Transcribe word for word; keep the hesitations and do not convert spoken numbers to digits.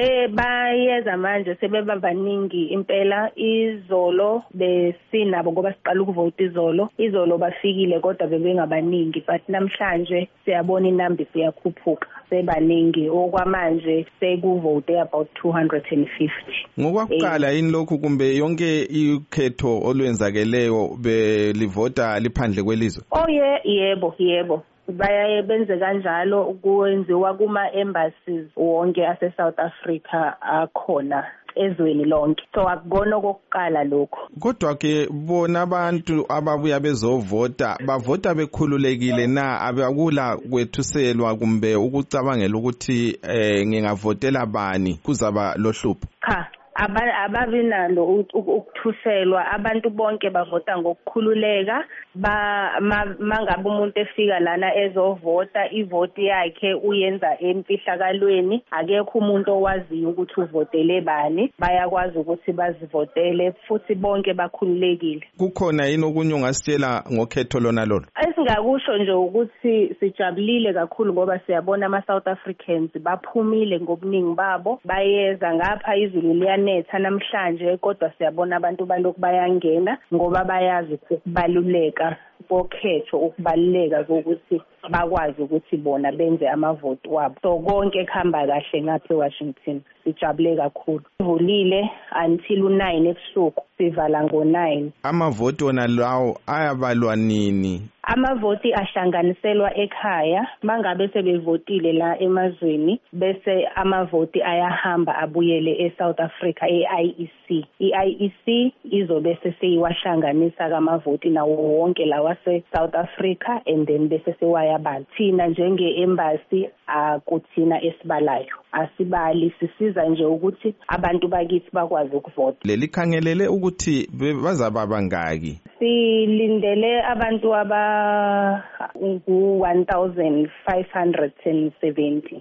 Eh bayeza manje sebebabaningi impela. Izolo besinabo ngoba siqala ukuvota izolo. Izolo bafikile kodwa bebengabaningi, but namhlanje siyabona inamba siyakhuphuka. Sebaningi okwamanje sekuvote about two hundred fifty. Ngokwakuqala yini lokhu kumbe yonke ikhetho olwenzakeleyo belivota liphandle kwelizwe? Oh yeah, yebo yebo. Bayaye benze kanjalo kwenziwa kuma embassies wonke ase South Africa akhona ezweni lonke. So akubona kokuqala lokho. Kodwa ke bona abantu ababuya bezovota bavota bekhululekile na, abakula kwethuselwa kumbe ukucabangela ukuthi eh ngingavotela bani kuzaba lohlupho? Cha, ababinalo ukuthuselwa. Abantu bonke bavota ngokukhululeka. Ba mangabe umuntu efika lana ezovota ivoti yakhe uyenza emfihlakalweni, akekho umuntu owaziyo ukuthi uvotele bani. Bayakwazi ukuthi bazivotele futhi bonke bakhululekile. Kukhona yini okunye ungasitshela ngokhetho lona lolo? Esingakusho nje ukuthi sijabulile kakhulu ngoba siyabona ama South Africans baphumile ngobuningi babo, bayeza ngapha izulu liyanetha namhlanje, kodwa siyabona abantu balokhu bayangena ngoba bayazi ukubaluleka kokhetho, ukubaluleka kokuthi bakwazi ukuthi bona benze amavoti wabo. So konke kuhamba kahle ngapha eWashington. Sijabule kakhulu. Sivulile until nine ebusuku, sivala ngo nine. Amavoti wona lawo ayabalwa nini? Amavoti ahlanganiselwa ekhaya. Mangabe sebevotile la emazweni bese amavoti ayahamba abuyele eSouth Africa e-I E C. I-I E C izobe seyiwahlanganisa kamavoti nawo wonke lawa se-South Africa and then bese sewayabala. Thina njenge-embassy akuthina esibalayo. Asibali, sisiza nje ukuthi abantu bakithi bakwazi ukuvota. Leli khangelele ukuthi bazaba bangaki? Silindele abantu aba one thousand five hundred seventy.